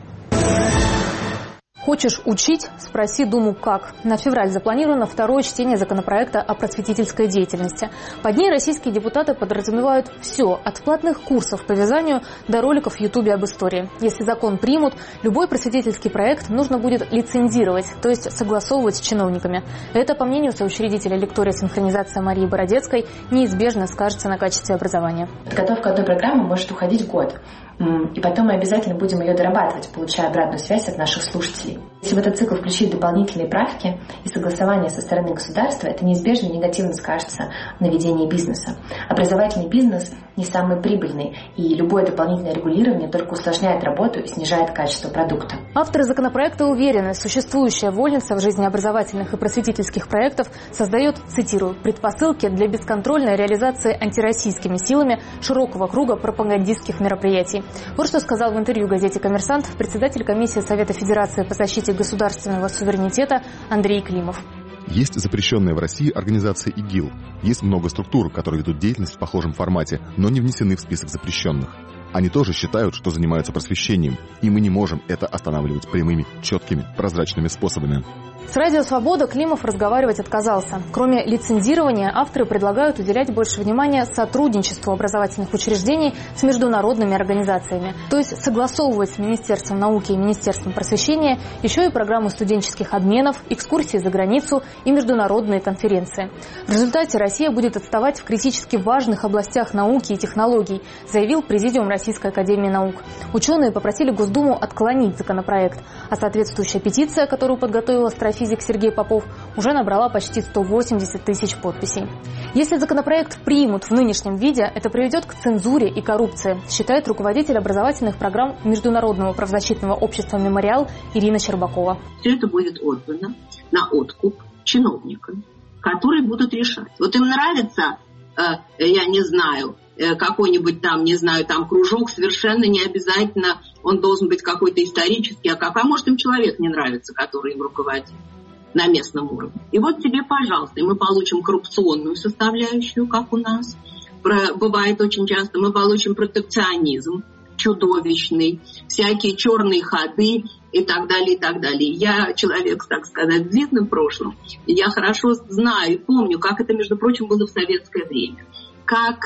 Хочешь учить? Спроси Думу как. На февраль запланировано второе чтение законопроекта о просветительской деятельности. Под ней российские депутаты подразумевают все, от платных курсов по вязанию до роликов в Ютубе об истории. Если закон примут, любой просветительский проект нужно будет лицензировать, то есть согласовывать с чиновниками. Это, по мнению соучредителя лектория синхронизации Марии Бородецкой, неизбежно скажется на качестве образования.
Подготовка одной программы может уходить год. И потом мы обязательно будем ее дорабатывать, получая обратную связь от наших слушателей. Если в этот цикл включить дополнительные правки и согласования со стороны государства, это неизбежно негативно скажется на ведении бизнеса. Образовательный бизнес не самый прибыльный, и любое дополнительное регулирование только усложняет работу и снижает качество продукта.
Авторы законопроекта уверены, существующая вольница в жизни образовательных и просветительских проектов создает, цитирую, предпосылки для бесконтрольной реализации антироссийскими силами широкого круга пропагандистских мероприятий. Вот что сказал в интервью газете «Коммерсант» председатель комиссии Совета Федерации по защите государственного суверенитета Андрей Климов.
Есть запрещенная в России организация ИГИЛ. Есть много структур, которые ведут деятельность в похожем формате, но не внесены в список запрещенных. Они тоже считают, что занимаются просвещением, и мы не можем это останавливать прямыми, четкими, прозрачными способами.
С «Радио Свобода» Климов разговаривать отказался. Кроме лицензирования, авторы предлагают уделять больше внимания сотрудничеству образовательных учреждений с международными организациями. То есть согласовывать с Министерством науки и Министерством просвещения еще и программы студенческих обменов, экскурсии за границу и международные конференции. В результате Россия будет отставать в критически важных областях науки и технологий, заявил Президиум Российской академии наук. Ученые попросили Госдуму отклонить законопроект, а соответствующая петиция, которую подготовил астрофизик Сергей Попов, уже набрала почти 180 тысяч подписей. Если законопроект примут в нынешнем виде, это приведет к цензуре и коррупции, считает руководитель образовательных программ Международного правозащитного общества «Мемориал» Ирина Щербакова.
Все это будет отдано на откуп чиновникам, которые будут решать. Вот им нравится, я не знаю, какой-нибудь там, не знаю, там кружок, совершенно не обязательно он должен быть какой-то исторический, а может им человек не нравится, который им руководит на местном уровне. И вот тебе, пожалуйста, и мы получим коррупционную составляющую, как у нас бывает очень часто, мы получим протекционизм чудовищный, всякие черные ходы и так далее, и так далее. Я человек, так сказать, с длинным прошлым, я хорошо знаю и помню, как это, между прочим, было в советское время. Как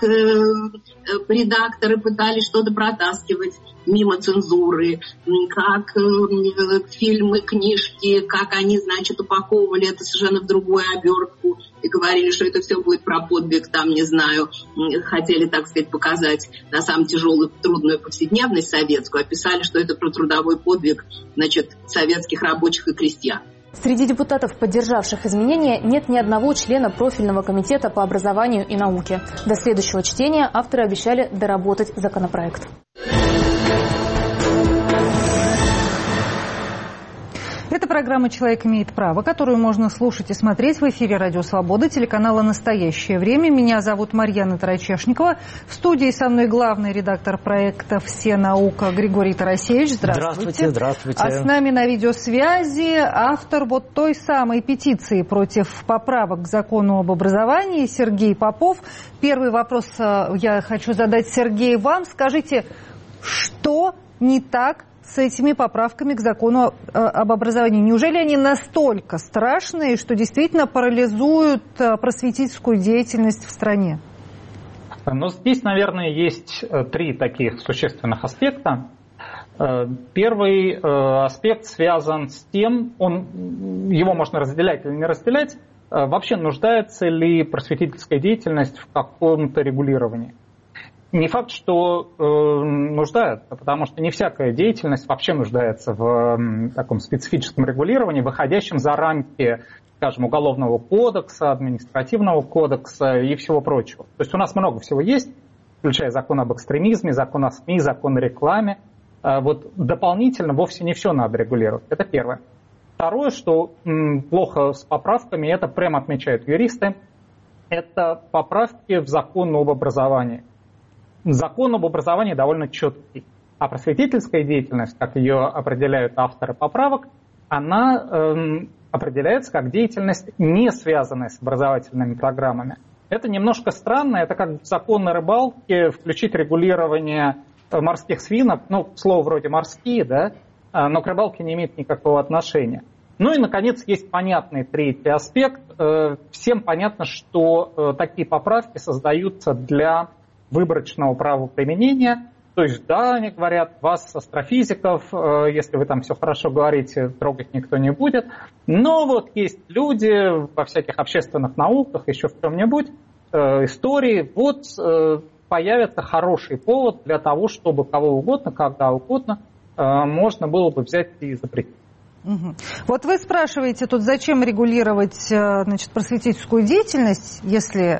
редакторы пытались что-то протаскивать мимо цензуры, как фильмы, книжки, как они, значит, упаковывали это совершенно в другую обертку и говорили, что это все будет про подвиг, там, не знаю, хотели, так сказать, показать на самом тяжелую, трудную повседневность советскую, описали, что это про трудовой подвиг, значит, советских рабочих и крестьян.
Среди депутатов, поддержавших изменения, нет ни одного члена профильного комитета по образованию и науке. До следующего чтения авторы обещали доработать законопроект.
Это программа «Человек имеет право», которую можно слушать и смотреть в эфире «Радио Свобода», телеканала «Настоящее время». Меня зовут Марьяна Тарачешникова. В студии со мной главный редактор проекта «Все наука» Григорий Тарасевич. Здравствуйте.
Здравствуйте.
А с нами на видеосвязи автор вот той самой петиции против поправок к закону об образовании Сергей Попов. Первый вопрос я хочу задать, Сергей, вам. Скажите, что не так с этими поправками к закону об образовании? Неужели они настолько страшные, что действительно парализуют просветительскую деятельность в стране?
Ну, здесь, наверное, есть три таких существенных аспекта. Первый аспект связан с тем, его можно разделять или не разделять, вообще нуждается ли просветительская деятельность в каком-то регулировании. Не факт, что нуждается, потому что не всякая деятельность вообще нуждается в таком специфическом регулировании, выходящем за рамки, скажем, Уголовного кодекса, Административного кодекса и всего прочего. То есть у нас много всего есть, включая закон об экстремизме, закон о СМИ, закон о рекламе. Вот дополнительно вовсе не все надо регулировать. Это первое. Второе, что плохо с поправками, это прямо отмечают юристы, это поправки в закон об образовании. Закон об образовании довольно четкий, а просветительская деятельность, как ее определяют авторы поправок, она определяется как деятельность, не связанная с образовательными программами. Это немножко странно, это как в закон о рыбалке включить регулирование морских свинок, слово вроде «морские», да, но к рыбалке не имеет никакого отношения. Ну и, наконец, есть понятный третий аспект. Всем понятно, что такие поправки создаются для выборочного правоприменения. То есть, да, они говорят, вас, астрофизиков, если вы там все хорошо говорите, трогать никто не будет. Но вот есть люди во всяких общественных науках, еще в чем-нибудь, истории, вот появится хороший повод для того, чтобы кого угодно, когда угодно, можно было бы взять и запретить.
Угу. Вот вы спрашиваете тут, зачем регулировать, просветительскую деятельность, если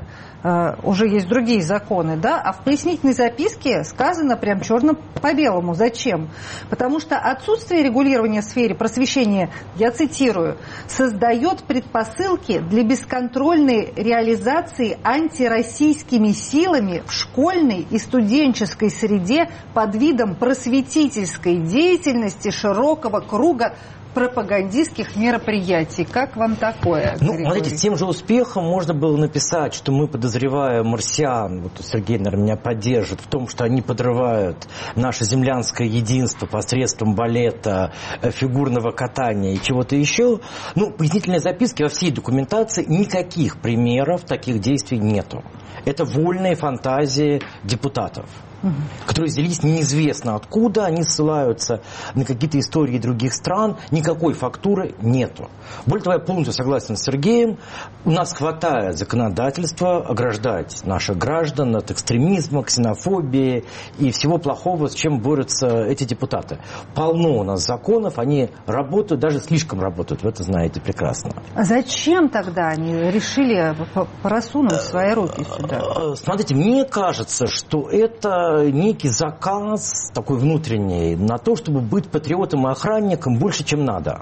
уже есть другие законы, да? А в пояснительной записке сказано прям черным по белому. Зачем? Потому что отсутствие регулирования в сфере просвещения, я цитирую, создает предпосылки для бесконтрольной реализации антироссийскими силами в школьной и студенческой среде под видом просветительской деятельности широкого круга пропагандистских мероприятий. Как вам такое?
Смотрите, тем же успехом можно было написать, что мы подозреваем марсиан, вот Сергей, наверное, меня поддержит, в том, что они подрывают наше землянское единство посредством балета, фигурного катания и чего-то еще. Пояснительной записки во всей документации никаких примеров таких действий нету. Это вольные фантазии депутатов, которые взялись неизвестно откуда, они ссылаются на какие-то истории других стран, никакой фактуры нету. Более того, я полностью согласен с Сергеем, у нас хватает законодательства ограждать наших граждан от экстремизма, ксенофобии и всего плохого, с чем борются эти депутаты. Полно у нас законов, они работают, даже слишком работают, вы это знаете прекрасно.
А зачем тогда они решили просунуть свои руки сюда?
Смотрите, мне кажется, что это некий заказ такой внутренний на то, чтобы быть патриотом и охранником больше, чем надо.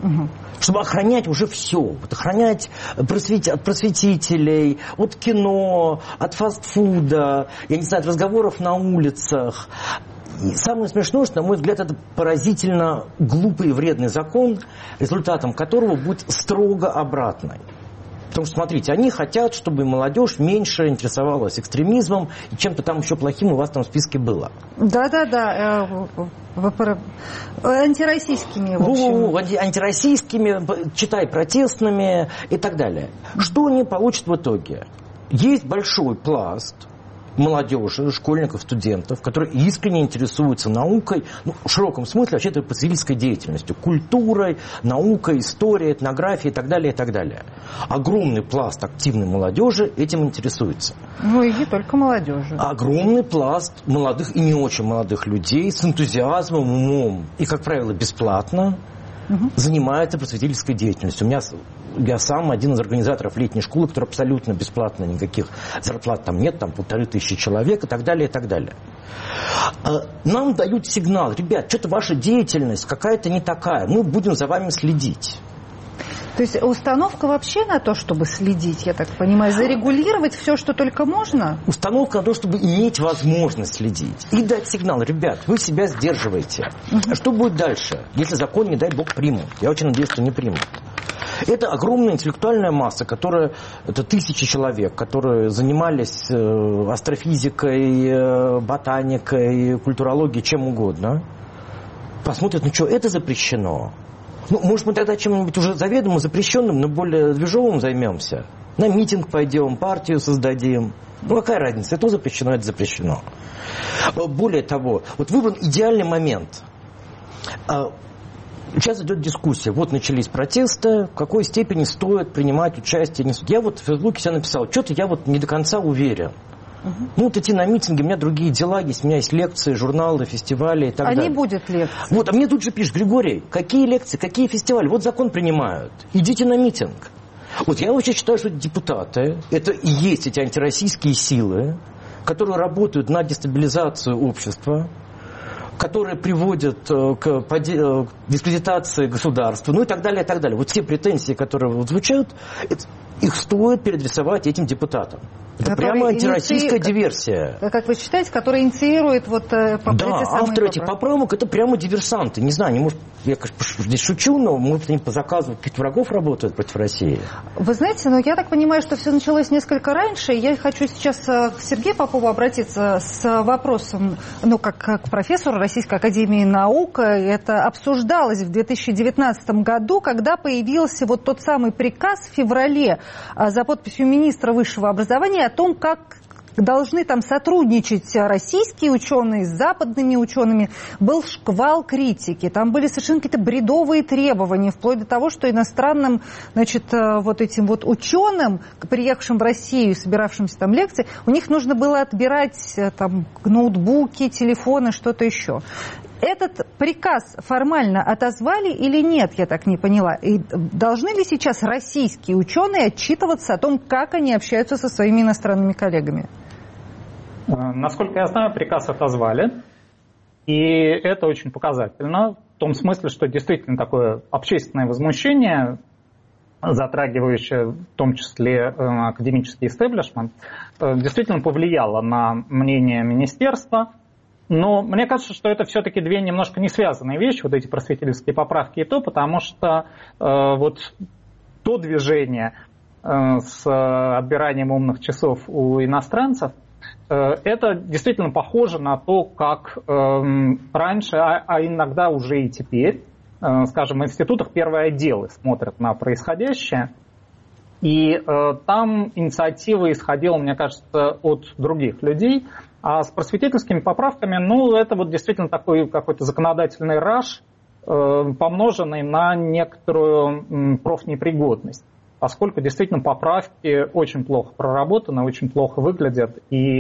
Чтобы охранять уже все. Вот охранять от просветителей, от кино, от фастфуда, я не знаю, от разговоров на улицах. И самое смешное, что, на мой взгляд, это поразительно глупый и вредный закон, результатом которого будет строго обратный. Потому что, смотрите, они хотят, чтобы молодежь меньше интересовалась экстремизмом и чем-то там еще плохим у вас там в списке было.
Да. Антироссийскими, в общем.
Антироссийскими, читай, протестными и так далее. Что они получат в итоге? Есть большой пласт молодежи, школьников, студентов, которые искренне интересуются наукой, в широком смысле вообще это просветительской деятельностью, культурой, наукой, историей, этнографией и так далее, и так далее. Огромный пласт активной молодежи этим интересуется.
И не только молодежи.
Огромный пласт молодых и не очень молодых людей с энтузиазмом, умом и, как правило, бесплатно занимается просветительской деятельностью. Я сам один из организаторов летней школы, которая абсолютно бесплатно, никаких зарплат там нет, там 1500 человек и так далее, и так далее. Нам дают сигнал, ребят, что-то ваша деятельность какая-то не такая, мы будем за вами следить.
То есть установка вообще на то, чтобы следить, я так понимаю, зарегулировать все, что только можно?
Установка на то, чтобы иметь возможность следить. И дать сигнал, ребят, вы себя сдерживаете. А что будет дальше, если закон, не дай бог, примут? Я очень надеюсь, что не примут. Это огромная интеллектуальная масса, это тысячи человек, которые занимались астрофизикой, ботаникой, культурологией, чем угодно. Посмотрят, это запрещено. Может, мы тогда чем-нибудь уже заведомо запрещенным, но более движовым займемся. На митинг пойдем, партию создадим. Какая разница, это запрещено, это запрещено. Более того, выбран идеальный момент. Сейчас идет дискуссия. Вот начались протесты, в какой степени стоит принимать участие. Я вот в Фейсбуке себе написал, что-то я вот не до конца уверен. Ну, вот идти на митинги, у меня другие дела есть, у меня есть лекции, журналы, фестивали и так далее.
Не будет лекций.
Вот, а мне тут же пишут: Григорий, какие лекции, какие фестивали? Вот закон принимают, идите на митинг. Вот я вообще считаю, что депутаты, это и есть эти антироссийские силы, которые работают на дестабилизацию общества, которые приводят к дискредитации государства, ну и так далее, и так далее. Вот все претензии, которые вот звучат, их стоит переадресовать этим депутатам. Это прямо антироссийская диверсия.
Как вы считаете, который инициирует вот
эти авторы этих поправок, это прямо диверсанты. Не знаю, может, я, конечно, здесь шучу, но может они по заказу каких-то врагов работают против России.
Вы знаете, но я так понимаю, что все началось несколько раньше. Я хочу сейчас к Сергею Попову обратиться с вопросом, ну, как к профессору Российской академии наук. Это обсуждалось в 2019 году, когда появился вот тот самый приказ в феврале за подписью министра высшего образования о том, как должны там сотрудничать российские ученые с западными учеными. Был шквал критики. Там были совершенно какие-то бредовые требования, вплоть до того, что иностранным, значит, вот этим вот ученым, приехавшим в Россию, собиравшимся там лекции, у них нужно было отбирать там ноутбуки, телефоны, что-то еще. Этот приказ формально отозвали или нет, я так не поняла. И должны ли сейчас российские ученые отчитываться о том, как они общаются со своими иностранными коллегами?
Насколько я знаю, приказ отозвали. И это очень показательно. В том смысле, что действительно такое общественное возмущение, затрагивающее в том числе академический истеблишмент, действительно повлияло на мнение министерства. Но мне кажется, что это все-таки две немножко не связанные вещи, вот эти просветительские поправки и то, потому что вот то движение с отбиранием умных часов у иностранцев, это действительно похоже на то, как раньше, а иногда уже и теперь, скажем, в институтах первые отделы смотрят на происходящее, и там инициатива исходила, мне кажется, от других людей. А с просветительскими поправками, ну, это вот действительно такой какой-то законодательный раш, помноженный на некоторую профнепригодность. Поскольку действительно поправки очень плохо проработаны, очень плохо выглядят и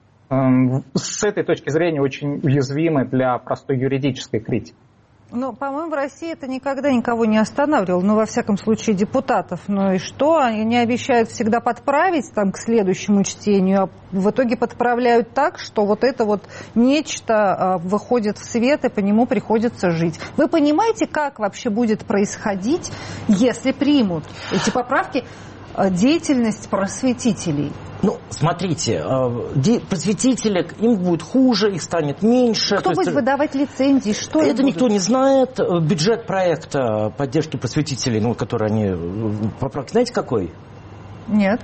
с этой точки зрения очень уязвимы для простой юридической критики.
Ну, по-моему, в России это никогда никого не останавливало, ну, во всяком случае, депутатов. Ну и что? Они обещают всегда подправить там к следующему чтению, а в итоге подправляют так, что вот это вот нечто выходит в свет, и по нему приходится жить. Вы понимаете, как вообще будет происходить, если примут эти поправки, деятельность просветителей?
Ну, смотрите, просветители, им будет хуже, их станет меньше.
Кто будет выдавать лицензии? Что
это никто не знает. Бюджет проекта поддержки просветителей, ну, который они... Поправки, знаете, какой?
Нет.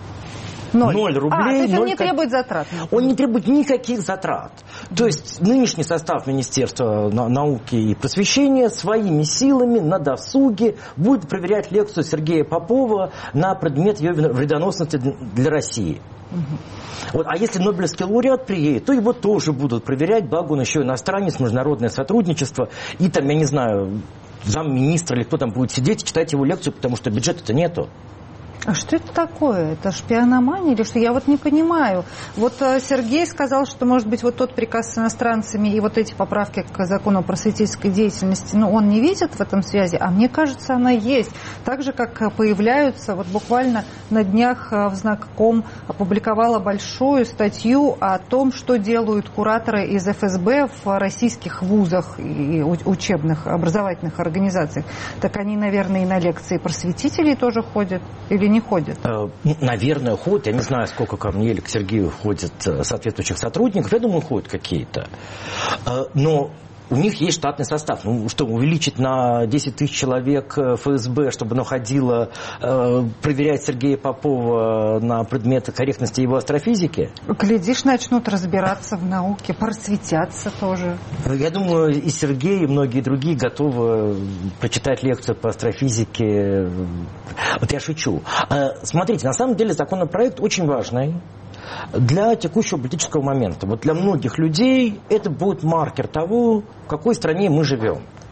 0 рублей.
То есть он не требует затрат?
Он не требует никаких затрат. То есть нынешний состав Министерства науки и просвещения своими силами на досуге будет проверять лекцию Сергея Попова на предмет ее вредоносности для России. Вот, а если Нобелевский лауреат приедет, то его тоже будут проверять, благо он еще иностранец, международное сотрудничество, и там, я не знаю, замминистра или кто там будет сидеть и читать его лекцию, потому что бюджета-то нету.
А что это такое? Это шпиономания или что? Я вот не понимаю. Вот Сергей сказал, что, может быть, вот тот приказ с иностранцами и вот эти поправки к закону о просветительской деятельности, ну, он не видит в этом связи, а мне кажется, она есть. Так же, как появляются, вот буквально на днях в Знак.ком опубликовала большую статью о том, что делают кураторы из ФСБ в российских вузах и учебных, образовательных организациях. Так они, наверное, и на лекции просветителей тоже ходят или не ходят?
Наверное, ходят. Я не знаю, сколько ко мне или к Сергею ходит соответствующих сотрудников. Я думаю, ходят какие-то. Но у них есть штатный состав. Ну что, увеличить на 10 тысяч человек ФСБ, чтобы оно ходило проверять Сергея Попова на предмет корректности его астрофизики?
Глядишь, начнут разбираться в науке, просветятся тоже.
Я думаю, и Сергей, и многие другие готовы прочитать лекцию по астрофизике. Вот я шучу. Смотрите, на самом деле законопроект очень важный для текущего политического момента. Вот для многих людей это будет маркер того, в какой стране мы живем.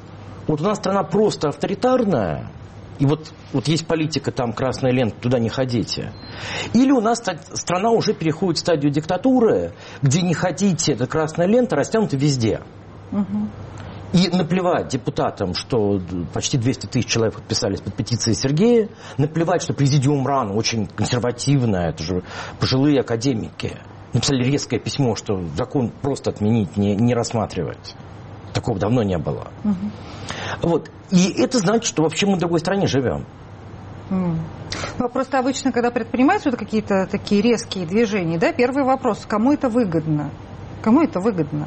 Вот у нас страна просто авторитарная, и вот есть политика, там красная лента, туда не ходите. Или у нас страна уже переходит в стадию диктатуры, где не хотите, эта красная лента растянута везде. И наплевать депутатам, что почти 200 тысяч человек подписались под петицией Сергея, наплевать, что президиум РАН очень консервативное, это же пожилые академики, написали резкое письмо, что закон просто отменить, не рассматривать. Такого давно не было. Вот. И это значит, что вообще мы в другой стране живем.
Ну, просто обычно, когда предпринимаются вот какие-то такие резкие движения, да, первый вопрос, кому это выгодно? Кому это выгодно?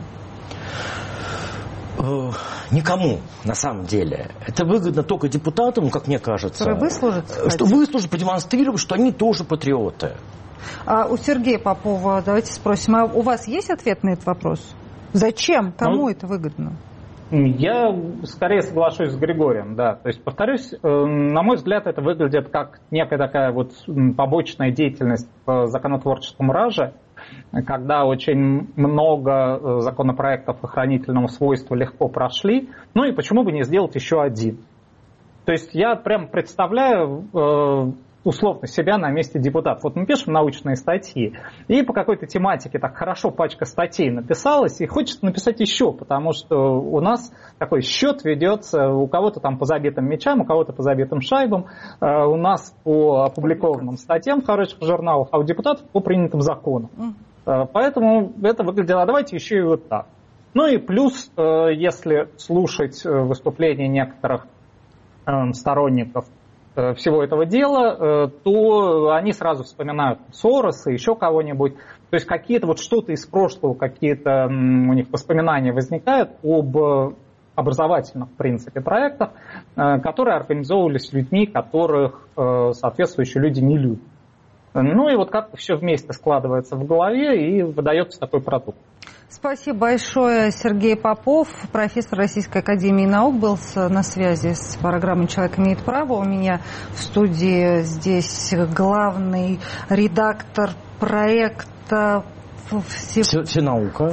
Никому, на самом деле. Это выгодно только депутатам, как мне кажется.
Которые выслужатся?
Что выслужат, продемонстрировать, что они тоже патриоты.
А у Сергея Попова, давайте спросим, а у вас есть ответ на этот вопрос? Зачем? Кому это выгодно?
Я скорее соглашусь с Григорием, да. То есть, повторюсь, на мой взгляд, это выглядит как некая такая вот побочная деятельность в законотворческом раже, когда очень много законопроектов охранительного свойства легко прошли, ну и почему бы не сделать еще один. То есть я прям представляю условно себя на месте депутата. Вот мы пишем научные статьи, и по какой-то тематике так хорошо пачка статей написалась, и хочется написать еще, потому что у нас такой счет ведется, у кого-то там по забитым мячам, у кого-то по забитым шайбам, у нас по опубликованным статьям в хороших журналах, а у депутатов по принятым законам. Поэтому это выглядело, а давайте еще и вот так. Ну и плюс, если слушать выступления некоторых сторонников всего этого дела, то они сразу вспоминают Сороса, еще кого-нибудь. То есть какие-то вот что-то из прошлого, какие-то у них воспоминания возникают об образовательных, в принципе, проектах, которые организовывались людьми, которых соответствующие люди не любят. Ну и вот как-то все вместе складывается в голове и выдается такой продукт.
Спасибо большое. Сергей Попов, профессор Российской академии наук, был на связи с программой «Человек имеет право». У меня в студии здесь главный редактор проекта
«Всенаука»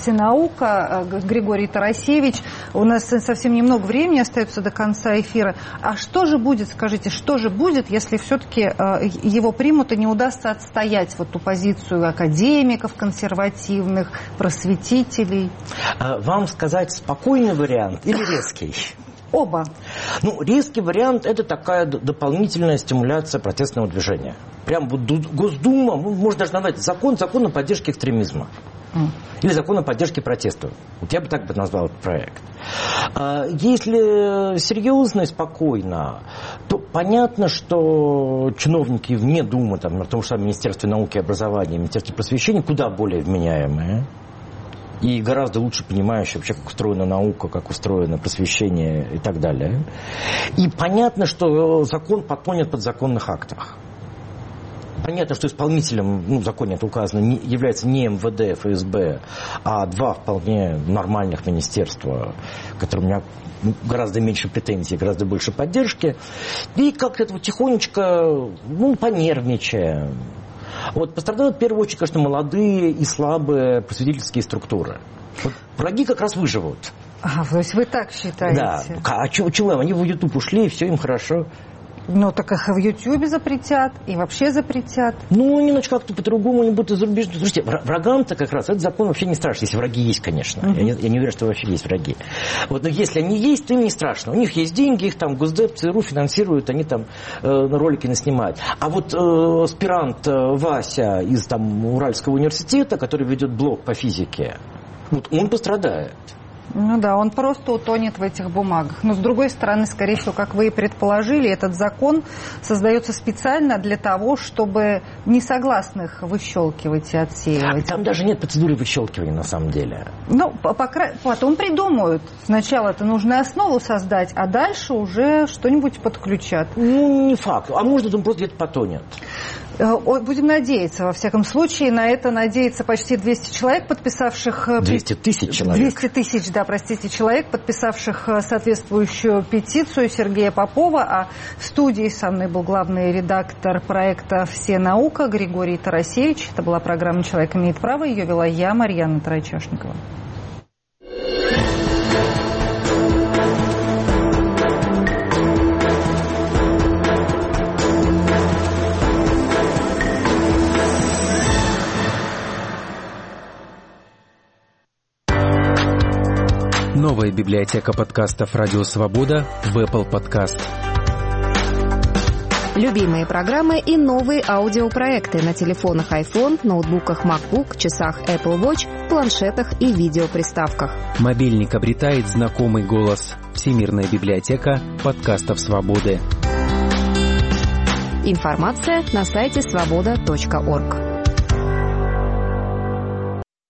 Григорий Тарасевич. У нас совсем немного времени остается до конца эфира. А что же будет, скажите, что же будет, если все-таки его примут и не удастся отстоять вот ту позицию академиков консервативных, просветителей?
Вам сказать спокойный вариант или резкий?
Оба.
Ну, резкий вариант – это такая дополнительная стимуляция протестного движения. Прям вот Госдума, можно даже назвать закон о поддержке экстремизма. Или закон о поддержке протестов. Вот я бы так назвал этот проект. Если серьезно и спокойно, то понятно, что чиновники вне Думы, там, на том же самом Министерстве науки и образования, Министерстве просвещения, куда более вменяемые. И гораздо лучше понимающие вообще, как устроена наука, как устроено просвещение и так далее. И понятно, что закон подтонет под законных актах. Понятно, что исполнителем, в законе это указано, является не МВД, ФСБ, а два вполне нормальных министерства, которым у меня гораздо меньше претензий, гораздо больше поддержки. И как-то это вот тихонечко, понервничаем. Вот пострадают в первую очередь, конечно, молодые и слабые просветительские структуры. Вот враги как раз выживут.
То есть вы так считаете?
Да. А чего? Они в YouTube ушли, и все им хорошо.
Ну, так их в Ютьюбе запретят, и вообще запретят.
Немножко как-то по-другому они будут зарубежны. Слушайте, врагам-то как раз этот закон вообще не страшен, если враги есть, конечно. Я не уверен, что вообще есть враги. Вот, но если они есть, то им не страшно. У них есть деньги, их там Госдеп, ЦРУ финансируют, они там ролики наснимают. А вот аспирант Вася из там Уральского университета, который ведет блог по физике, вот он пострадает.
Ну да, он просто утонет в этих бумагах. Но с другой стороны, скорее всего, как вы и предположили, этот закон создается специально для того, чтобы несогласных выщелкивать и отсеивать.
Там даже нет процедуры выщелкивания на самом деле.
Потом придумают. Сначала это нужно основу создать, а дальше уже что-нибудь подключат.
Не факт. А может, он просто где-то потонет.
Будем надеяться, во всяком случае. На это надеется почти 200 человек, подписавших...
200 тысяч человек.
200 тысяч, человек, подписавших соответствующую петицию Сергея Попова. А в студии со мной был главный редактор проекта «Всенаука» Григорий Тарасевич. Это была программа «Человек имеет право». Ее вела я, Марьяна Тарачашникова.
Новая библиотека подкастов «Радио Свобода» в Apple Podcast.
Любимые программы и новые аудиопроекты на телефонах iPhone, ноутбуках MacBook, часах Apple Watch, планшетах и видеоприставках.
Мобильник обретает знакомый голос. Всемирная библиотека подкастов «Свободы».
Информация на сайте svoboda.org.